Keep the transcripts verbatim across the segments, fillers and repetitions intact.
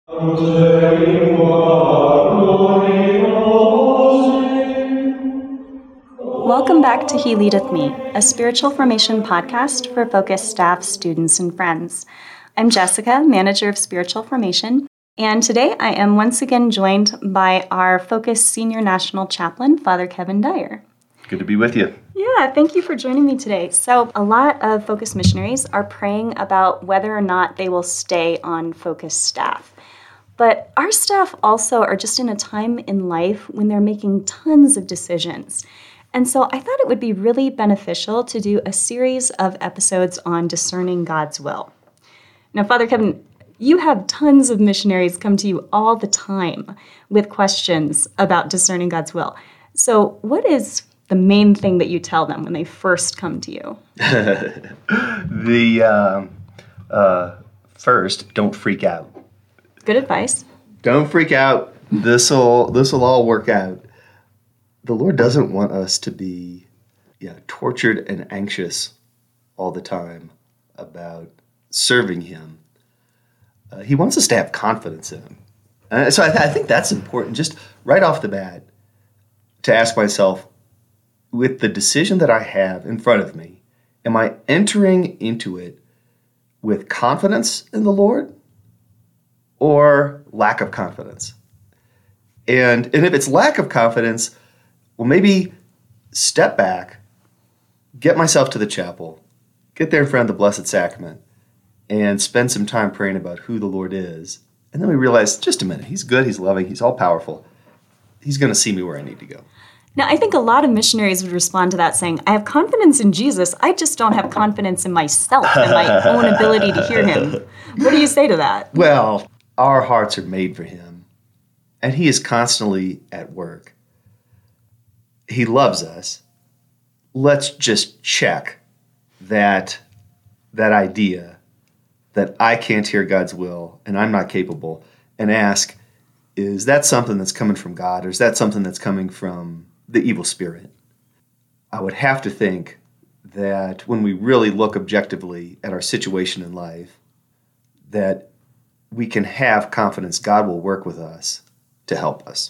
Welcome back to He Leadeth Me, a spiritual formation podcast for Focus staff, students, and friends. I'm Jessica, manager of spiritual formation, and today I am once again joined by our Focus senior national chaplain, Father Kevin Dyer. Good to be with you. Yeah, thank you for joining me today. So a lot of Focus missionaries are praying about whether or not they will stay on Focus staff. But our staff also are just in a time in life when they're making tons of decisions. And so I thought it would be really beneficial to do a series of episodes on discerning God's will. Now, Father Kevin, you have tons of missionaries come to you all the time with questions about discerning God's will. So what is the main thing that you tell them when they first come to you? the uh, uh, First, don't freak out. Good advice. Don't freak out. This'll this'll all work out. The Lord doesn't want us to be yeah, tortured and anxious all the time about serving Him. Uh, he wants us to have confidence in Him. Uh, so I, th- I think that's important, just right off the bat, to ask myself, with the decision that I have in front of me, am I entering into it with confidence in the Lord or lack of confidence? And, and if it's lack of confidence, well, maybe step back, get myself to the chapel, get there in front of the Blessed Sacrament, and spend some time praying about who the Lord is. And then we realize, just a minute, He's good, He's loving, He's all powerful. He's going to see me where I need to go. Now, I think a lot of missionaries would respond to that saying, I have confidence in Jesus, I just don't have confidence in myself and my own ability to hear Him. What do you say to that? Well, our hearts are made for Him, and He is constantly at work. He loves us. Let's just check that, that idea that I can't hear God's will and I'm not capable, and ask, is that something that's coming from God, or is that something that's coming from the evil spirit? I would have to think that when we really look objectively at our situation in life, that we can have confidence God will work with us to help us.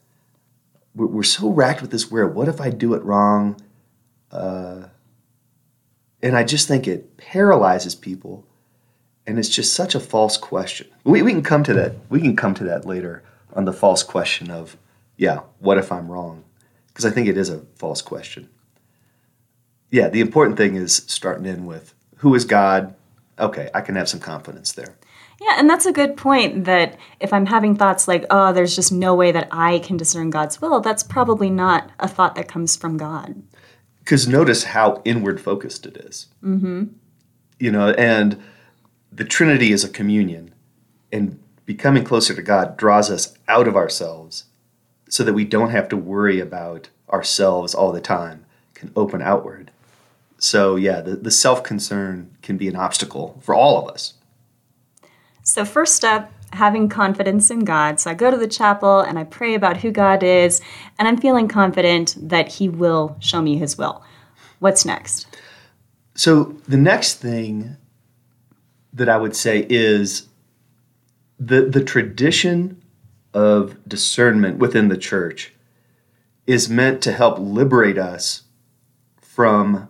We're so racked with this where, what if I do it wrong? Uh, and I just think it paralyzes people, and it's just such a false question. We, we can come to that. We can come to that later on the false question of, yeah, what if I'm wrong? Because I think it is a false question. Yeah, the important thing is starting in with, who is God? Okay, I can have some confidence there. Yeah, and that's a good point, that if I'm having thoughts like, oh, there's just no way that I can discern God's will, that's probably not a thought that comes from God. Because notice how inward focused it is. Mm-hmm. You know, and the Trinity is a communion, and becoming closer to God draws us out of ourselves so that we don't have to worry about ourselves all the time, can open outward. So yeah, the, the self-concern can be an obstacle for all of us. So first step, having confidence in God. So I go to the chapel and I pray about who God is, and I'm feeling confident that He will show me His will. What's next? So the next thing that I would say is the the tradition of discernment within the church is meant to help liberate us from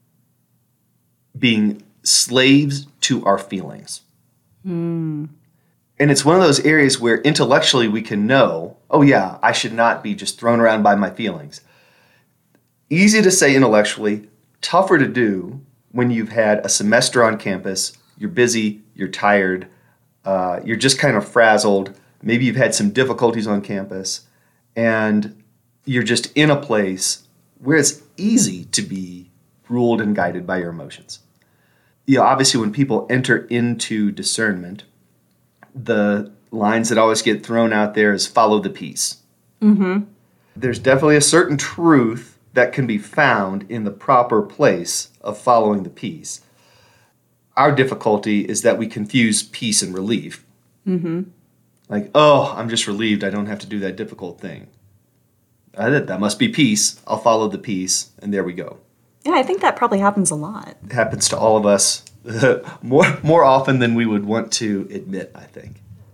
being slaves to our feelings. Mm. And it's one of those areas where intellectually we can know, oh yeah, I should not be just thrown around by my feelings. Easy to say intellectually, tougher to do when you've had a semester on campus, you're busy, you're tired, uh, you're just kind of frazzled, maybe you've had some difficulties on campus, and you're just in a place where it's easy to be ruled and guided by your emotions. You know, obviously when people enter into discernment, the lines that always get thrown out there is follow the peace. Mm-hmm. There's definitely a certain truth that can be found in the proper place of following the peace. Our difficulty is that we confuse peace and relief. Mm-hmm. Like, oh, I'm just relieved I don't have to do that difficult thing. I, that must be peace. I'll follow the peace, and there we go. Yeah, I think that probably happens a lot. It happens to all of us more more often than we would want to admit, I think.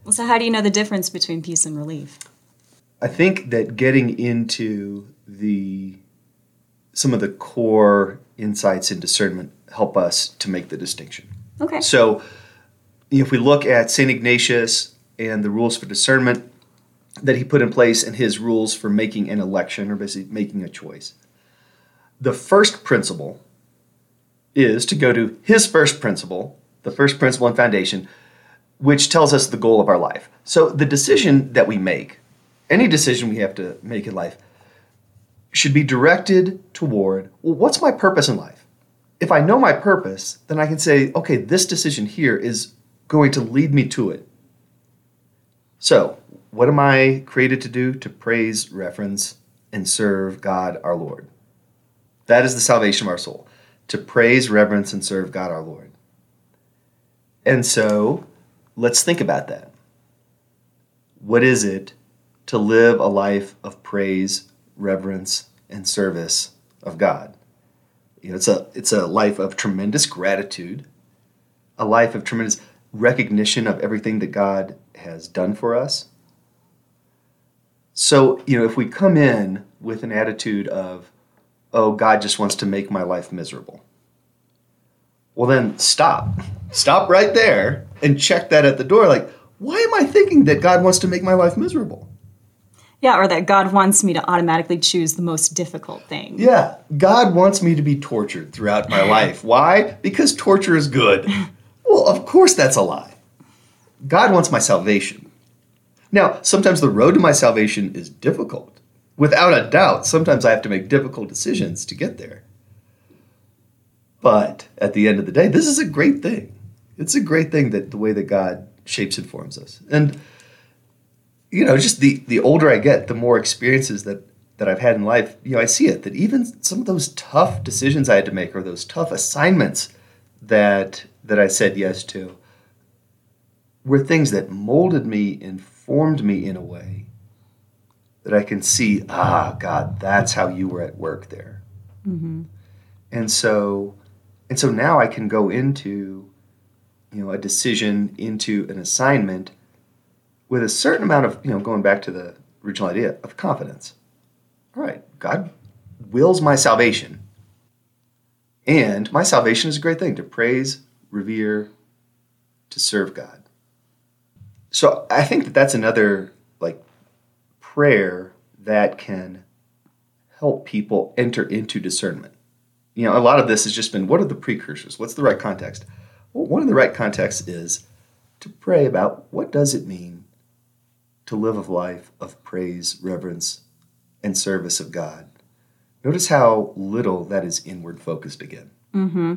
So how do you know the difference between peace and relief? I think that getting into the some of the core insights in discernment help us to make the distinction. Okay. So if we look at Saint Ignatius and the rules for discernment that he put in place and his rules for making an election, or basically making a choice, the first principle is to go to his first principle, the first principle and foundation, which tells us the goal of our life. So the decision that we make, any decision we have to make in life, should be directed toward, well, what's my purpose in life? If I know my purpose, then I can say, okay, this decision here is going to lead me to it. So, what am I created to do? To praise, reverence, and serve God our Lord. That is the salvation of our soul. To praise, reverence, and serve God our Lord. And so, let's think about that. What is it to live a life of praise, reverence, and service of God? You know, it's a it's a life of tremendous gratitude, a life of tremendous recognition of everything that God has done for us. So, you know, if we come in with an attitude of, oh, God just wants to make my life miserable, well, then stop. Stop right there and check that at the door. Like, why am I thinking that God wants to make my life miserable? Yeah, or that God wants me to automatically choose the most difficult thing. Yeah, God wants me to be tortured throughout my life. Why? Because torture is good. Well, of course that's a lie. God wants my salvation. Now, sometimes the road to my salvation is difficult. Without a doubt, sometimes I have to make difficult decisions to get there. But at the end of the day, this is a great thing. It's a great thing that the way that God shapes and forms us. And you know, just the, the older I get, the more experiences that, that I've had in life, you know, I see it, that even some of those tough decisions I had to make, or those tough assignments that that I said yes to, were things that molded me and formed me in a way that I can see, ah, God, that's how you were at work there. Mm-hmm. And so, and so now I can go into, you know, a decision, into an assignment with a certain amount of, you know, going back to the original idea of confidence. All right, God wills my salvation. And my salvation is a great thing, to praise, revere, to serve God. So I think that that's another, like, prayer that can help people enter into discernment. You know, a lot of this has just been, what are the precursors? What's the right context? Well, one of the right contexts is to pray about, what does it mean to live a life of praise, reverence, and service of God? Notice how little that is inward focused again. Mm-hmm.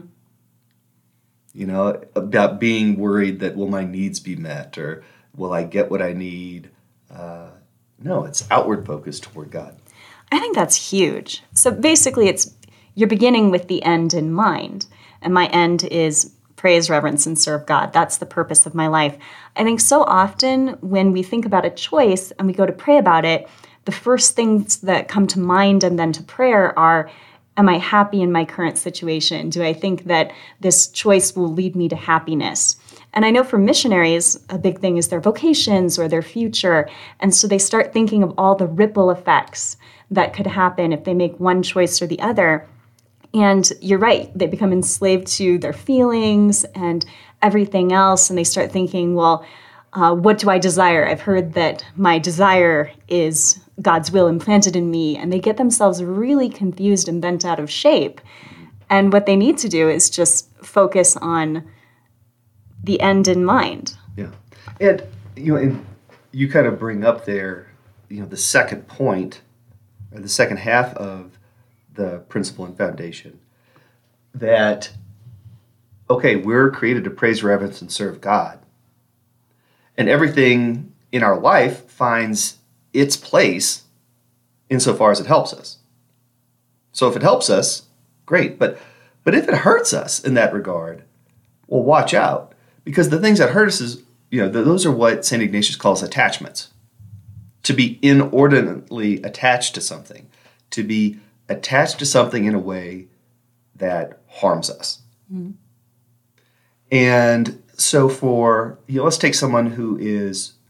You know, about being worried that, will my needs be met, or will I get what I need? Uh, no, it's outward focused toward God. I think that's huge. So basically, it's you're beginning with the end in mind, and my end is praise, reverence, and serve God. That's the purpose of my life. I think so often when we think about a choice and we go to pray about it, the first things that come to mind and then to prayer are, am I happy in my current situation? Do I think that this choice will lead me to happiness? And I know for missionaries, a big thing is their vocations or their future. And so they start thinking of all the ripple effects that could happen if they make one choice or the other. And you're right, they become enslaved to their feelings and everything else, and they start thinking, well, uh, what do I desire? I've heard that my desire is God's will implanted in me, and they get themselves really confused and bent out of shape. And what they need to do is just focus on the end in mind. Yeah. And, you know, and you kind of bring up there, you know, the second point, or the second half of the principle and foundation, that, okay, we're created to praise, reverence, and serve God. And everything in our life finds its place insofar as it helps us. So if it helps us, great. But but if it hurts us in that regard, well, watch out. Because the things that hurt us is, you know, those are what Saint Ignatius calls attachments. To be inordinately attached to something. To be attached to something in a way that harms us. Mm-hmm. And so for, you know, let's take someone who is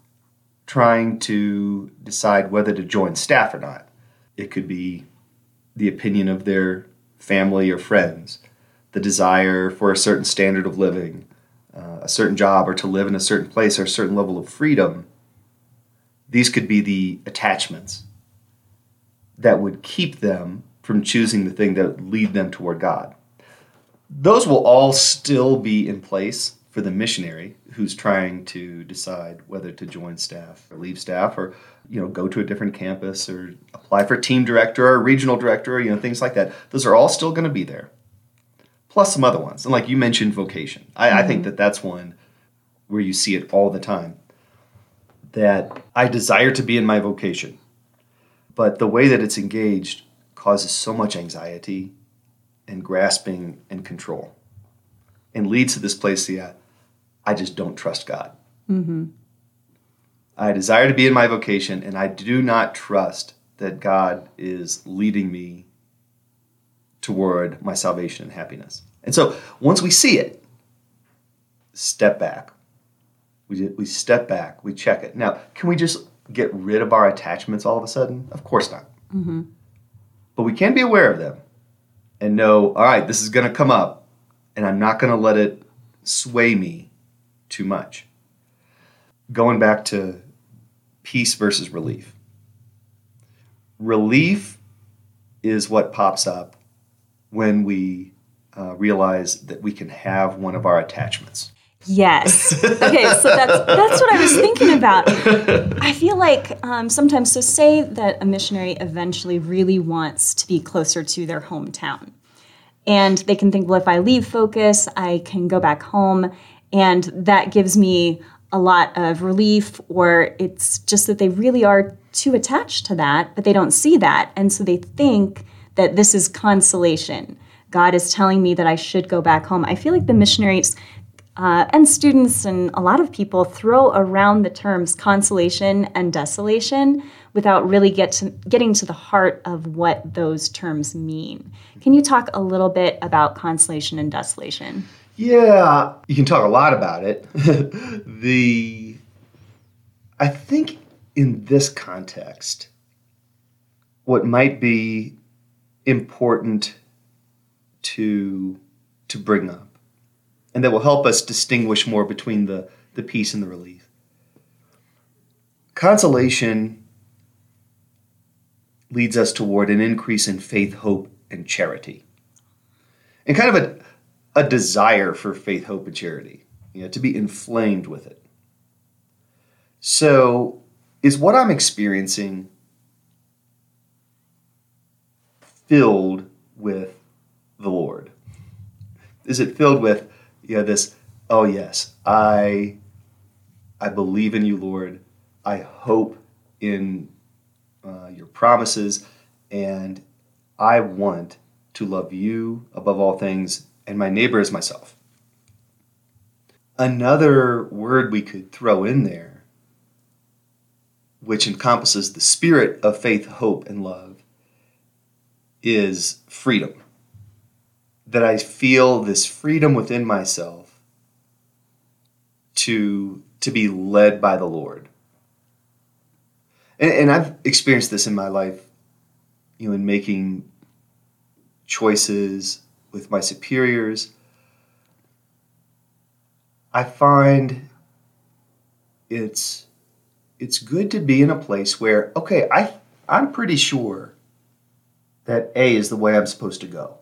trying to decide whether to join staff or not. It could be the opinion of their family or friends, the desire for a certain standard of living, uh, a certain job, or to live in a certain place or a certain level of freedom. These could be the attachments that would keep them from choosing the thing that would lead them toward God. Those will all still be in place for the missionary who's trying to decide whether to join staff or leave staff, or you know, go to a different campus or apply for team director or regional director, or, you know, things like that. Those are all still going to be there, plus some other ones. And like you mentioned, vocation. I, mm-hmm. I think that that's one where you see it all the time, that I desire to be in my vocation, but the way that it's engaged causes so much anxiety and grasping and control, and leads to this place, yeah, I just don't trust God. Mm-hmm. I desire to be in my vocation, and I do not trust that God is leading me toward my salvation and happiness. And so once we see it, step back. We, we step back, we check it. Now, can we just get rid of our attachments all of a sudden? Of course not. Mm-hmm. But we can be aware of them and know, all right, this is going to come up, and I'm not going to let it sway me too much. Going back to peace versus relief. Relief is what pops up when we uh, realize that we can have one of our attachments. Yes. Okay, so that's that's what I was thinking about. I feel like um, sometimes, so say that a missionary eventually really wants to be closer to their hometown. And they can think, well, if I leave Focus, I can go back home, and that gives me a lot of relief, or it's just that they really are too attached to that, but they don't see that. And so they think that this is consolation. God is telling me that I should go back home. I feel like the missionaries uh, and students and a lot of people throw around the terms consolation and desolation without really get to, getting to the heart of what those terms mean. Can you talk a little bit about consolation and desolation? Yeah, you can talk a lot about it. the, I think in this context, what might be important to to bring up, and that will help us distinguish more between the, the peace and the relief. Consolation leads us toward an increase in faith, hope, and charity. And kind of a a desire for faith, hope, and charity, you know, to be inflamed with it. So, is what I'm experiencing filled with the Lord? Is it filled with, you know, this, oh yes, I, I believe in you, Lord. I hope in uh, your promises, and I want to love you above all things, and my neighbor as myself. Another word we could throw in there, which encompasses the spirit of faith, hope, and love, is freedom. That I feel this freedom within myself to, to be led by the Lord. And, and I've experienced this in my life, you know, in making choices with my superiors. I find it's it's good to be in a place where, okay, I I'm pretty sure that A is the way I'm supposed to go.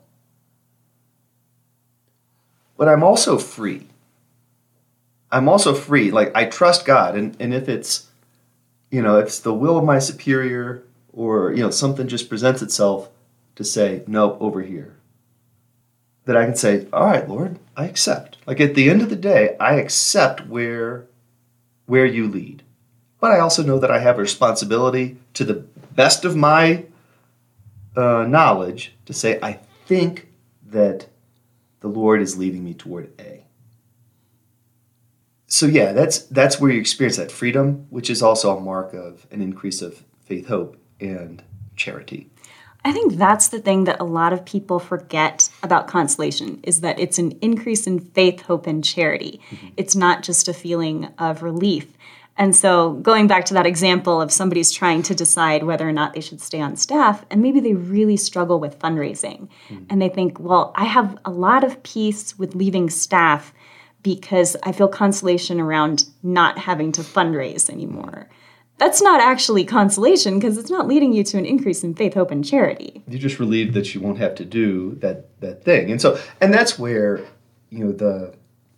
But I'm also free. I'm also free. Like, I trust God, and, and if it's, you know, if it's the will of my superior, or, you know, something just presents itself to say, nope, over here, that I can say, all right, Lord, I accept. Like, at the end of the day, I accept where, where you lead. But I also know that I have a responsibility, to the best of my uh, knowledge, to say, I think that the Lord is leading me toward A. So yeah, that's that's where you experience that freedom, which is also a mark of an increase of faith, hope, and charity. I think that's the thing that a lot of people forget about consolation, is that it's an increase in faith, hope, and charity. Mm-hmm. It's not just a feeling of relief. And so going back to that example of somebody's trying to decide whether or not they should stay on staff, and maybe they really struggle with fundraising. Mm. And they think, well, I have a lot of peace with leaving staff because I feel consolation around not having to fundraise anymore. That's not actually consolation because it's not leading you to an increase in faith, hope, and charity. You're just relieved that you won't have to do that that thing. And so, and that's where, you know, the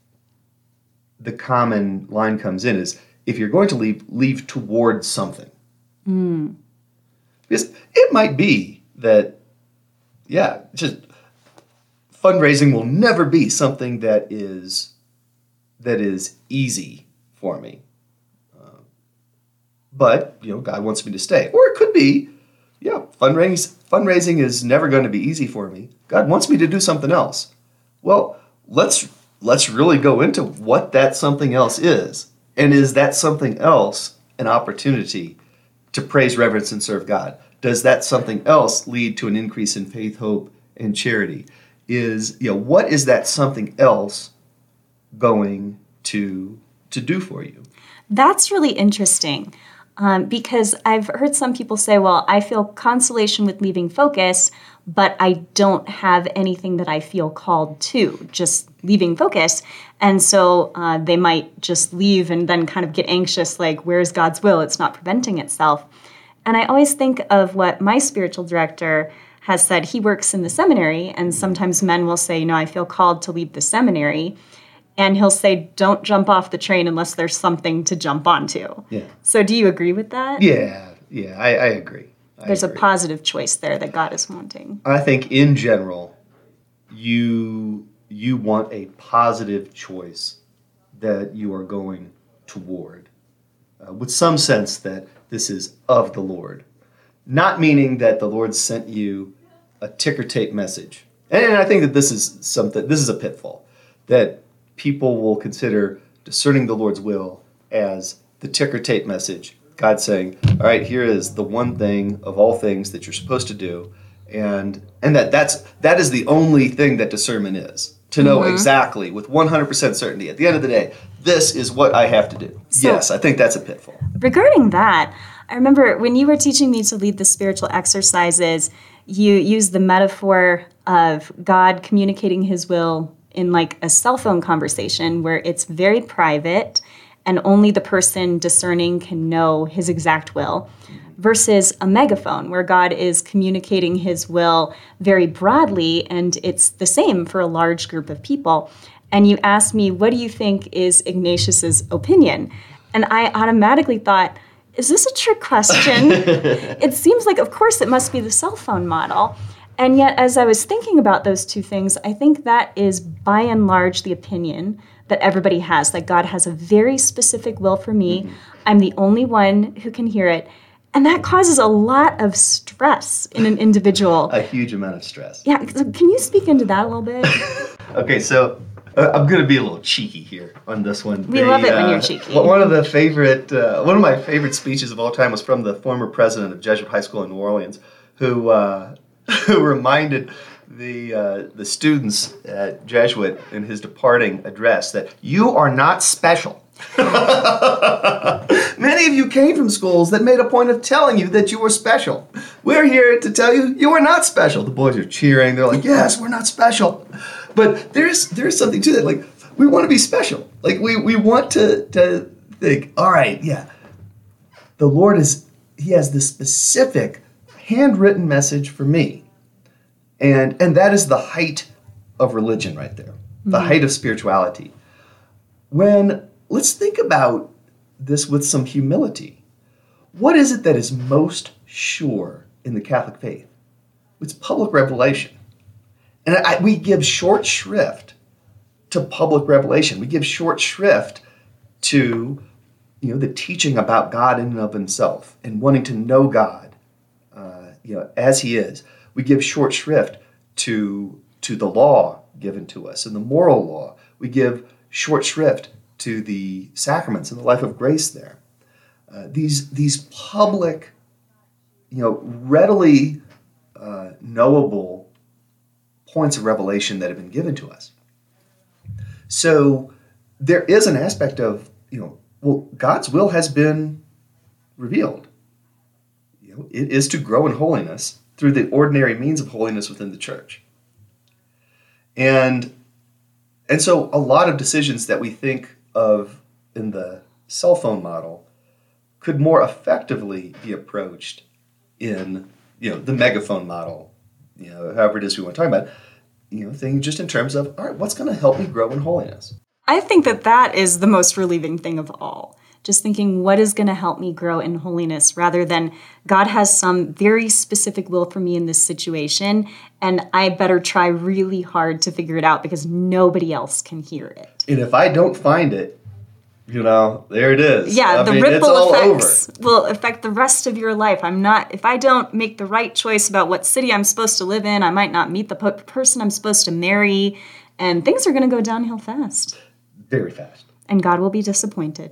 the common line comes in is, if you're going to leave, leave towards something. Mm. Because it might be that, yeah, just fundraising will never be something that is that is easy for me. Uh, but, you know, God wants me to stay. Or it could be, yeah, fundraising, fundraising is never going to be easy for me. God wants me to do something else. Well, let's let's really go into what that something else is. And is that something else an opportunity to praise, reverence, and serve God? Does that something else lead to an increase in faith, hope, and charity? Is, you know, what is that something else going to to do for you? That's really interesting um, because I've heard some people say, well, I feel consolation with leaving Focus, but I don't have anything that I feel called to, just leaving Focus. And so uh, they might just leave and then kind of get anxious, like, where's God's will? It's not preventing itself. And I always think of what my spiritual director has said. He works in the seminary, and sometimes men will say, you know, I feel called to leave the seminary. And he'll say, don't jump off the train unless there's something to jump onto. Yeah. So do you agree with that? Yeah, yeah, I, I agree. I There's agree. a positive choice there that God is wanting. I think in general, you you want a positive choice that you are going toward, uh, with some sense that this is of the Lord. Not meaning that the Lord sent you a ticker tape message. And I think that this is something, this is a pitfall, that people will consider discerning the Lord's will as the ticker tape message. God saying, all right, here is the one thing of all things that you're supposed to do. And and that that's that is the only thing that discernment is. To know mm-hmm. exactly, with one hundred percent certainty, at the end of the day, this is what I have to do. So, yes, I think that's a pitfall. Regarding that, I remember when you were teaching me to lead the spiritual exercises, you used the metaphor of God communicating his will in like a cell phone conversation where it's very private and only the person discerning can know his exact will, versus a megaphone where God is communicating his will very broadly, and it's the same for a large group of people. And you asked me, what do you think is Ignatius's opinion? And I automatically thought, is this a trick question? It seems like, of course, it must be the cell phone model. And yet, as I was thinking about those two things, I think that is by and large the opinion that everybody has, that God has a very specific will for me. Mm-hmm. I'm the only one who can hear it. And that causes a lot of stress in an individual. A huge amount of stress. Yeah, so can you speak into that a little bit? Okay, so uh, I'm going to be a little cheeky here on this one. We they, love it uh, when you're cheeky. One of the favorite, uh, one of my favorite speeches of all time was from the former president of Jesuit High School in New Orleans, who uh, who reminded the uh, the students at Jesuit in his departing address that you are not special. Many of you came from schools that made a point of telling you that you were special. We're here to tell you you are not special. The boys are cheering. They're like, yes, we're not special. But there's there's something to that. Like, we want to be special. Like, we, we want to, to think, all right, yeah, the Lord is, he has this specific handwritten message for me. And, and that is the height of religion right there, the mm-hmm. height of spirituality. When, let's think about this with some humility. What is it that is most sure in the Catholic faith? It's public revelation. And I, we give short shrift to public revelation. We give short shrift to, you know, the teaching about God in and of himself and wanting to know God, uh, you know, as he is. We give short shrift to, to the law given to us and the moral law. We give short shrift to the sacraments and the life of grace there. Uh, these these public, you know, readily uh, knowable points of revelation that have been given to us. So there is an aspect of, you know, Well, God's will has been revealed. You know, it is to grow in holiness through the ordinary means of holiness within the church. And, and so a lot of decisions that we think of in the cell phone model could more effectively be approached in, you know, the megaphone model, you know, however it is we want to talk about, you know, thinking just in terms of, all right, what's going to help me grow in holiness? I think that that is the most relieving thing of all. Just thinking, what is going to help me grow in holiness, rather than God has some very specific will for me in this situation, and I better try really hard to figure it out because nobody else can hear it. And if I don't find it, you know, there it is. Yeah, I the mean, ripple it's all effects over. will affect the rest of your life. I'm not, if I don't make the right choice about what city I'm supposed to live in, I might not meet the po- person I'm supposed to marry, and things are going to go downhill fast. Very fast. And God will be disappointed.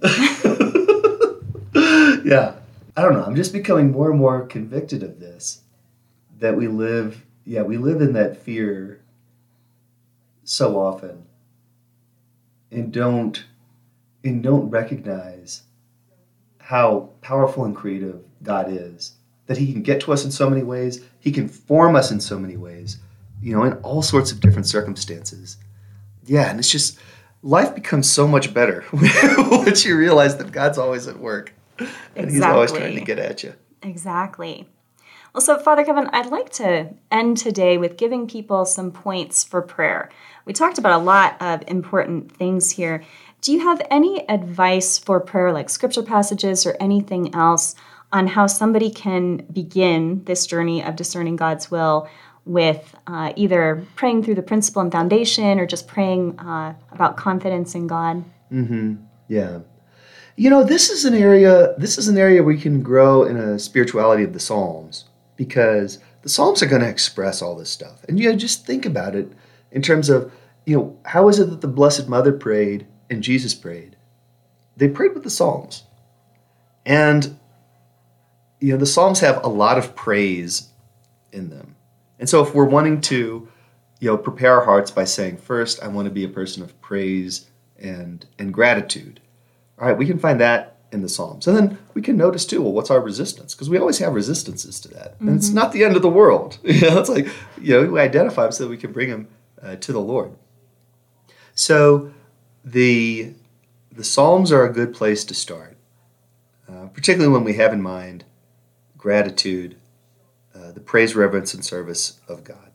Yeah. I don't know. I'm just becoming more and more convicted of this, that we live, yeah, we live in that fear so often and don't, and don't recognize how powerful and creative God is, that he can get to us in so many ways. He can form us in so many ways, you know, in all sorts of different circumstances. Yeah. And it's just, life becomes so much better once you realize that God's always at work. And Exactly. he's always trying to get at you. Exactly. Well, so Father Kevin, I'd like to end today with giving people some points for prayer. We talked about a lot of important things here. Do you have any advice for prayer, like scripture passages or anything else, on how somebody can begin this journey of discerning God's will with uh, either praying through the principle and foundation or just praying uh, about confidence in God? Mm-hmm. Yeah. You know, this is an area, this is an area where you can grow in a spirituality of the Psalms, because the Psalms are going to express all this stuff. And you know, just think about it in terms of, you know, how is it that the Blessed Mother prayed and Jesus prayed? They prayed with the Psalms. And, you know, the Psalms have a lot of praise in them. And so if we're wanting to, you know, prepare our hearts by saying, first, I want to be a person of praise and and gratitude. All right, we can find that in the Psalms. And then we can notice, too, well, what's our resistance? Because we always have resistances to that. Mm-hmm. And it's not the end of the world. You know, it's like, you know, we identify them so that we can bring them uh, to the Lord. So the, the Psalms are a good place to start, uh, particularly when we have in mind gratitude, uh, the praise, reverence, and service of God.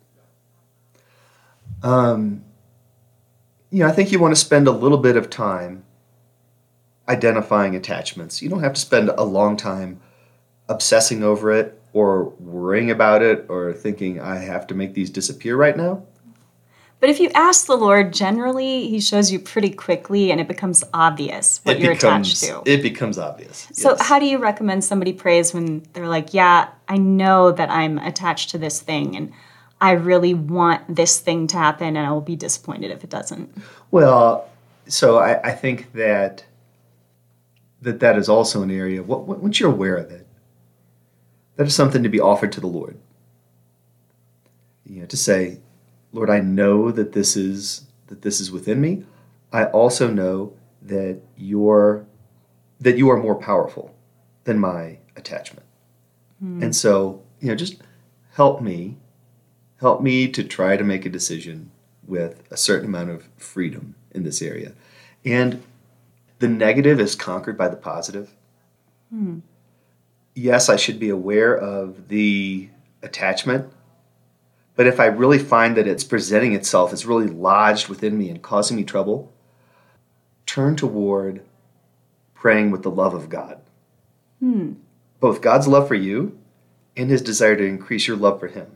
Um, you know, I think you want to spend a little bit of time identifying attachments. You don't have to spend a long time obsessing over it or worrying about it or thinking, I have to make these disappear right now. But if you ask the Lord, generally, he shows you pretty quickly and it becomes obvious what it you're becomes, attached to. It becomes obvious. So yes. How do you recommend somebody prays when they're like, yeah, I know that I'm attached to this thing and I really want this thing to happen and I will be disappointed if it doesn't? Well, so I, I think that that that is also an area, what, what, once you're aware of it, that is something to be offered to the Lord. You know, to say, Lord, I know that this is that this is within me. I also know that you're that you are more powerful than my attachment. Hmm. And so, you know, just help me, help me to try to make a decision with a certain amount of freedom in this area. And the negative is conquered by the positive. Hmm. Yes, I should be aware of the attachment, but if I really find that it's presenting itself, it's really lodged within me and causing me trouble, turn toward praying with the love of God. Hmm. Both God's love for you and his desire to increase your love for him.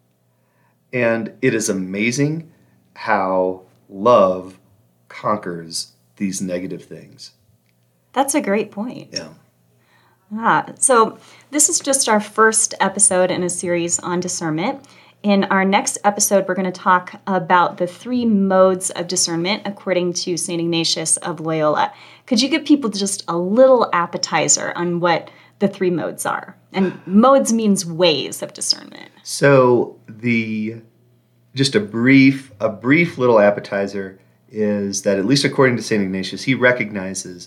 And it is amazing how love conquers these negative things. That's a great point. Yeah. Ah, so this is just our first episode in a series on discernment. In our next episode, we're going to talk about the three modes of discernment according to Saint Ignatius of Loyola. Could you give people just a little appetizer on what the three modes are? And modes means ways of discernment. So the just a brief a brief little appetizer is that, at least according to Saint Ignatius, he recognizes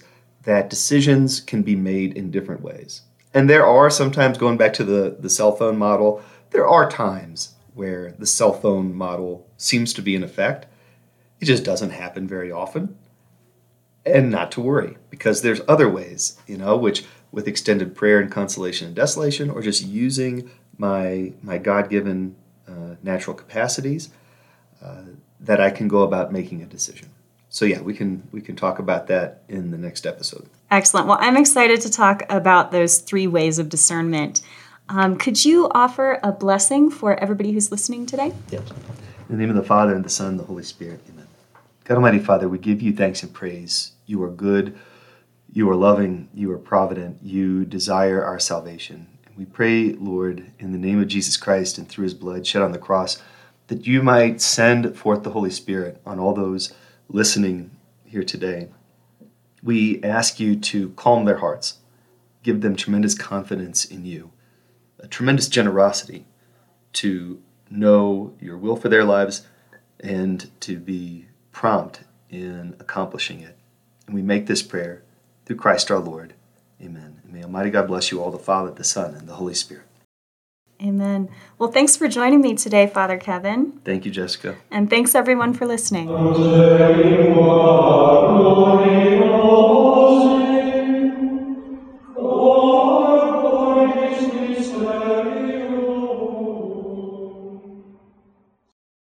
that decisions can be made in different ways. And there are sometimes, going back to the, the cell phone model, there are times where the cell phone model seems to be in effect. It just doesn't happen very often. And not to worry, because there's other ways, you know, which with extended prayer and consolation and desolation, or just using my my God-given uh, natural capacities, uh, that I can go about making a decision. So yeah, we can we can talk about that in the next episode. Excellent. Well, I'm excited to talk about those three ways of discernment. Um, could you offer a blessing for everybody who's listening today? Yes. In the name of the Father, and the Son, and the Holy Spirit. Amen. God Almighty Father, we give you thanks and praise. You are good, you are loving, you are provident, you desire our salvation. And we pray, Lord, in the name of Jesus Christ and through his blood shed on the cross, that you might send forth the Holy Spirit on all those listening here today. We ask you to calm their hearts, give them tremendous confidence in you, a tremendous generosity to know your will for their lives and to be prompt in accomplishing it. And we make this prayer through Christ our Lord. Amen. And may Almighty God bless you all, the Father, the Son, and the Holy Spirit. Amen. Well, thanks for joining me today, Father Kevin. Thank you, Jessica. And thanks, everyone, for listening.